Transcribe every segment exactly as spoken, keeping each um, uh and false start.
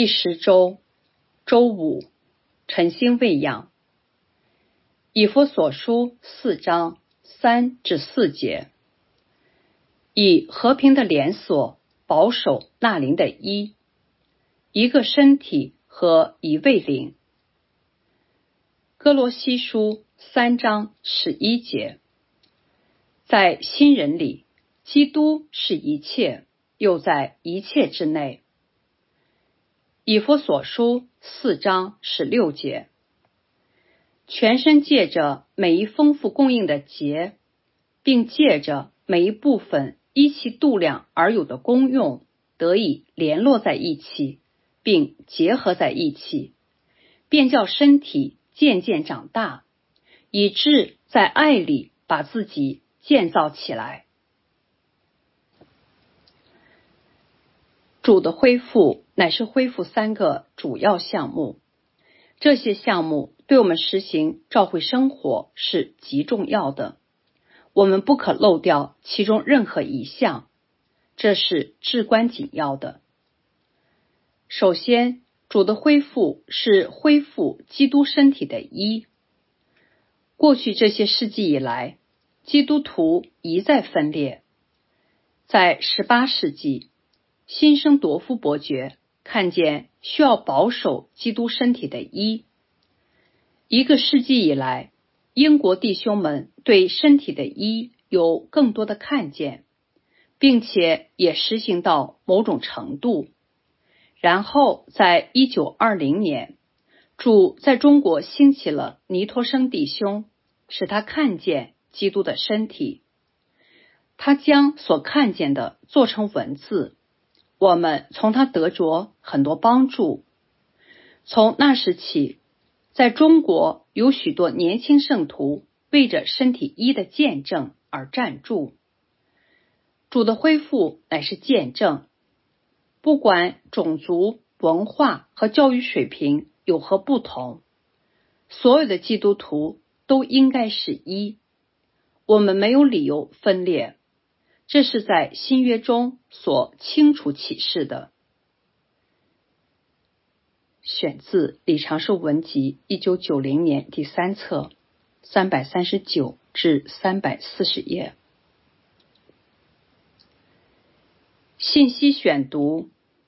第十周，周五，晨星未养。以弗所书四章三至四节，以和平的连锁保守那灵的一，一个身体和一位灵。哥罗西书三章十一节，在新人里，基督是一切，又在一切之内。以弗所书四章十六节，全身借着每一丰富供应的节，并借着每一部分依其度量而有的功用，得以联络在一起，并结合在一起，便叫身体渐渐长大，以致在爱里把自己建造起来。主的恢复乃是恢复三个主要项目，这些项目对我们实行教会生活是极重要的，我们不可漏掉其中任何一项，这是至关紧要的。首先，主的恢复是恢复基督身体的一。过去这些世纪以来，基督徒一再分裂。在十八世纪，辛生铎夫伯爵看见需要保守基督身体的一。一个世纪以来，英国弟兄们对身体的一有更多的看见，并且也实行到某种程度。然后在一九二零年，主在中国兴起了尼托生弟兄，使他看见基督的身体。他将所看见的做成文字，我们从他得着很多帮助。从那时起，在中国有许多年轻圣徒为着身体一的见证而站住。主的恢复乃是见证，不管种族、文化和教育水平有何不同，所有的基督徒都应该是一。我们没有理由分裂，这是在新约中所清楚启示的。选自李长寿文集一九九零年第三册三百三十九至三百四十页。信息选读。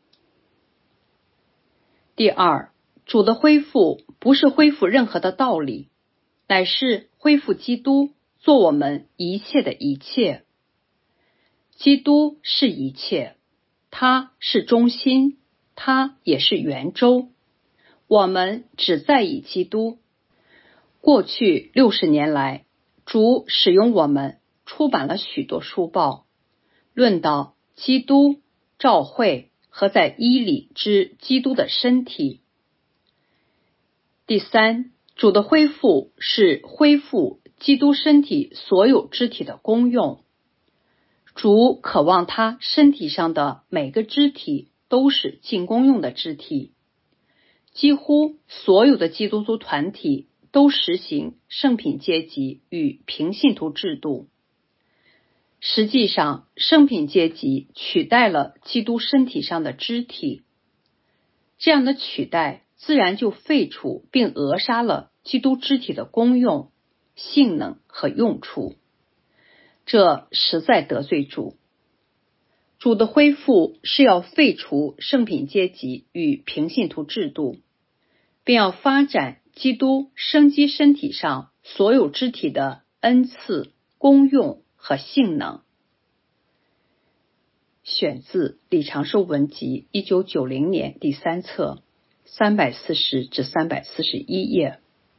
第二，主的恢复不是恢复任何的道理，乃是恢复基督做我们一切的一切。基督是一切，他是中心，他也是圆周。我们只在意基督。过去六十年来，主使用我们出版了许多书报，论到基督、教会和在一里之基督的身体。第三，主的恢复是恢复基督身体所有肢体的功用。主渴望他身体上的每个肢体都是尽功用的肢体。几乎所有的基督徒团体都实行圣品阶级与平信徒制度。实际上，圣品阶级取代了基督身体上的肢体。这样的取代自然就废除并扼杀了基督肢体的功用、性能和用处。这实在得罪主。主的恢复是要废除圣品阶级与平信徒制度，并要发展基督生机身体上所有肢体的恩赐、功用和性能。选自李长寿文集一九九零年第三册三百四十至三百四十一页。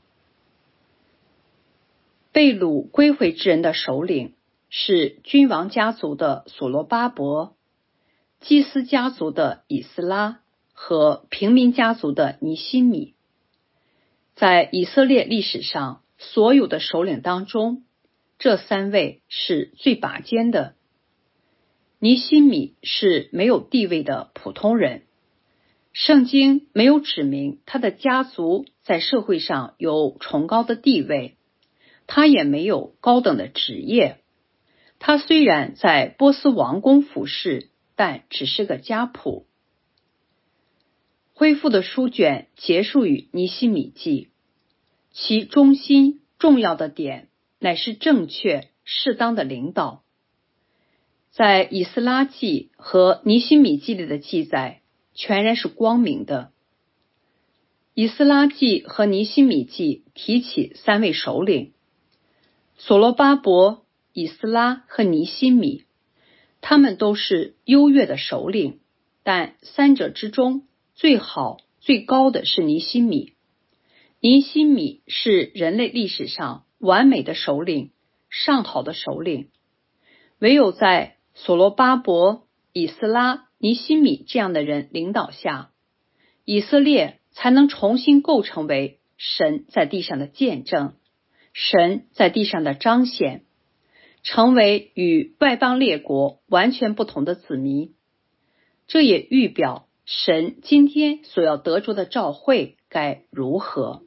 被掳归回之人的首领是君王家族的所罗巴伯、祭司家族的以斯拉和平民家族的尼希米。在以色列历史上所有的首领当中，这三位是最拔尖的。尼希米是没有地位的普通人，圣经没有指明他的家族在社会上有崇高的地位，他也没有高等的职业。他虽然在波斯王宫服侍，但只是个家仆。 恢复的书卷结束于尼希米记，其中心重要的点乃是正确适当的领导。在以斯拉记和尼希米记里的记载全然是光明的。以斯拉记和尼希米记提起三位首领，所罗巴伯、以斯拉和尼希米，他们都是优越的首领，但三者之中最好最高的是尼希米。尼希米是人类历史上完美的首领，上好的首领。唯有在所罗巴伯、以斯拉、尼希米这样的人领导下，以色列才能重新构成为神在地上的见证，神在地上的彰显，成为与外邦列国完全不同的子民。这也预表神今天所要得着的召会该如何。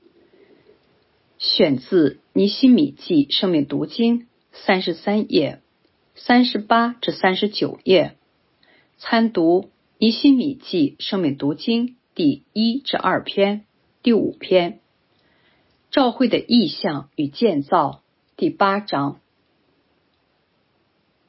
选自尼希米记生命读经三十三页三十八至三十九页，参读尼希米记生命读经第一至二篇第五篇，召会的意象与建造第八章。